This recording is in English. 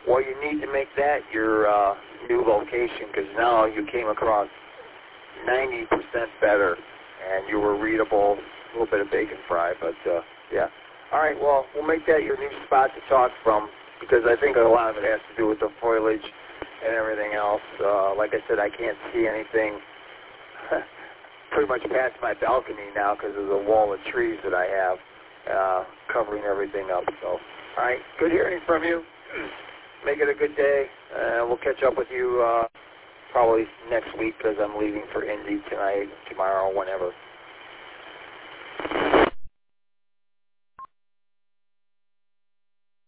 Well, you need to make that your new location, because now you came across 90% better, and you were readable, a little bit of bacon fry, but yeah. All right, well, we'll make that your new spot to talk from, because I think a lot of it has to do with the foliage and everything else. Like I said, I can't see anything pretty much past my balcony now because of the wall of trees that I have covering everything up. So, all right, good hearing from you. Make it a good day. We'll catch up with you probably next week because I'm leaving for Indy tonight, tomorrow, whenever.